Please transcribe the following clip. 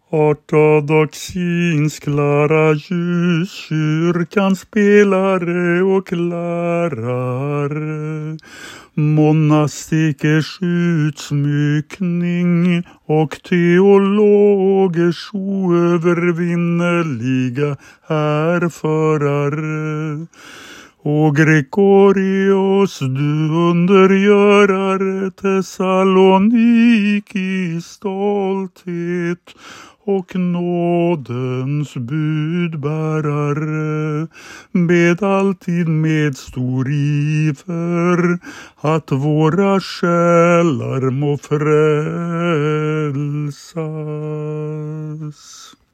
Ortodoxins klara ljus, kyrkans spelare och lärare, monastikers utsmyckning och teologers oövervinneliga härförare. Och Gregorios, du undergörare, Thessaloniki stolthet och nådens budbärare, bed alltid med stor iver att våra själar må frälsas.